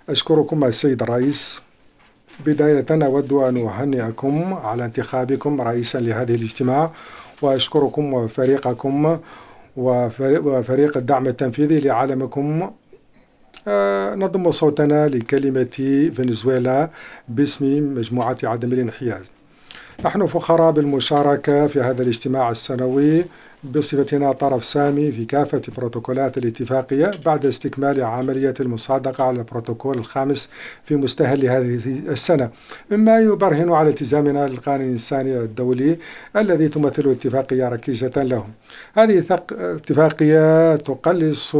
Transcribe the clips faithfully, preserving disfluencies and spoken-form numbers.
أشكركم السيد الرئيس. بداية أود أن أهنئكم على انتخابكم رئيسا لهذه الاجتماع، وأشكركم وفريقكم وفريق الدعم التنفيذي لعالمكم. نضم صوتنا لكلمة فنزويلا باسم مجموعة عدم الانحياز. نحن فخراء بالمشاركة في هذا الاجتماع السنوي بصفتنا طرف سامي في كافة بروتوكولات الاتفاقية بعد استكمال عملية المصادقة على البروتوكول الخامس في مستهل هذه السنة، مما يبرهن على التزامنا للقانون الإنساني الدولي الذي تمثل الاتفاقية ركيزة له. هذه الاتفاقية تقلص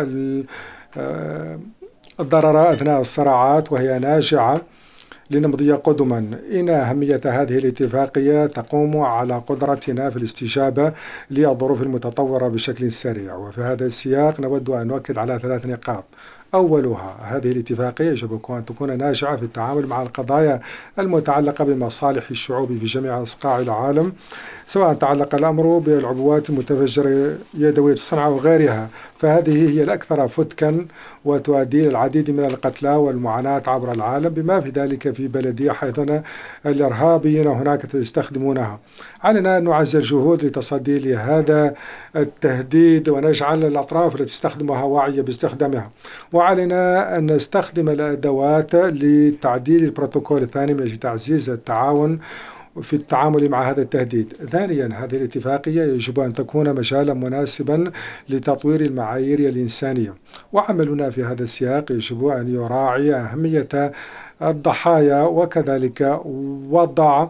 الضرر أثناء الصراعات، وهي ناجعة لنمضي قدما. إن أهمية هذه الاتفاقية تقوم على قدرتنا في الاستجابة للظروف المتطورة بشكل سريع، وفي هذا السياق نود أن نؤكد على ثلاث نقاط. أولها، هذه الاتفاقية يجب أن تكون ناجعة في التعامل مع القضايا المتعلقة بمصالح الشعوب في جميع أصقاع العالم، سواء تعلق الأمر بالعبوات المتفجرة يدوية الصنع وغيرها، فهذه هي الأكثر فتكا وتؤدي للعديد من القتلى والمعاناة عبر العالم، بما في ذلك في بلدي حيث الإرهابيين هناك يستخدمونها. علينا أن نعزز الجهود لتصدي لهذا التهديد ونجعل الأطراف التي تستخدمها واعية باستخدامها، وعلينا أن نستخدم الأدوات لتعديل البروتوكول الثاني من أجل تعزيز التعاون في التعامل مع هذا التهديد. ثانيا، هذه الاتفاقية يجب أن تكون مجالا مناسبا لتطوير المعايير الإنسانية، وعملنا في هذا السياق يجب أن يراعي أهمية الضحايا وكذلك وضع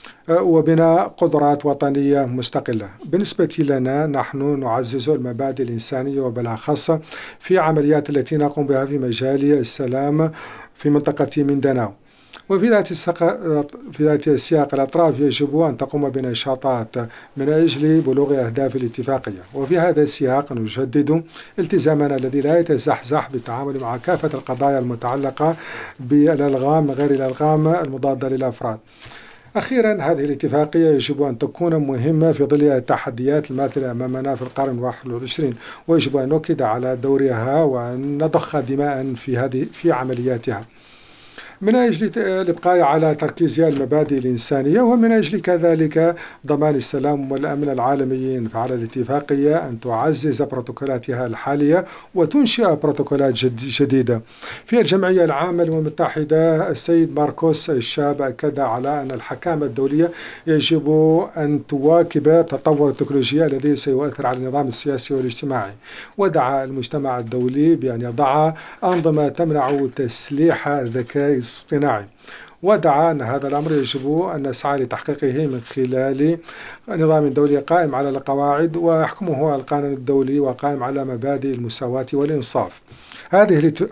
وبناء قدرات وطنية مستقلة. بالنسبة لنا نحن نعزز المبادئ الإنسانية وبالأخص في عمليات التي نقوم بها في مجال السلام في منطقة مينداناو. وفي ذات في ذات السياق الأطراف يجب أن تقوم بنشاطات من أجل بلوغ أهداف الاتفاقية، وفي هذا السياق نجدد التزامنا الذي لا يتزحزح بالتعامل مع كافة القضايا المتعلقة بالألغام غير الألغام المضادة للأفراد. أخيرا، هذه الاتفاقية يجب أن تكون مهمة في ظل التحديات الماثلة أمامنا في القرن الواحد والعشرين، ويجب أن نؤكد على دورها وأن نضخ دماء في هذه في عملياتها من أجل الإبقاء على تركيزها المبادئ الإنسانية، ومن أجل كذلك ضمان السلام والأمن العالميين. فعلى الاتفاقية أن تعزز بروتوكولاتها الحالية وتنشئ بروتوكولات جديدة. في الجمعية العامة للأمم المتحدة السيد ماركوس الشاب أكد على أن الحكامة الدولية يجب أن تواكب تطور التكنولوجيا الذي سيؤثر على النظام السياسي والاجتماعي، ودعا المجتمع الدولي بأن يضع أنظمة تمنع تسليح الذكاء الاصطناعي، ودعا أن هذا الأمر يجب أن نسعى لتحقيقه من خلال نظام دولي قائم على القواعد ويحكمه القانون الدولي وقائم على مبادئ المساواة والإنصاف. هذه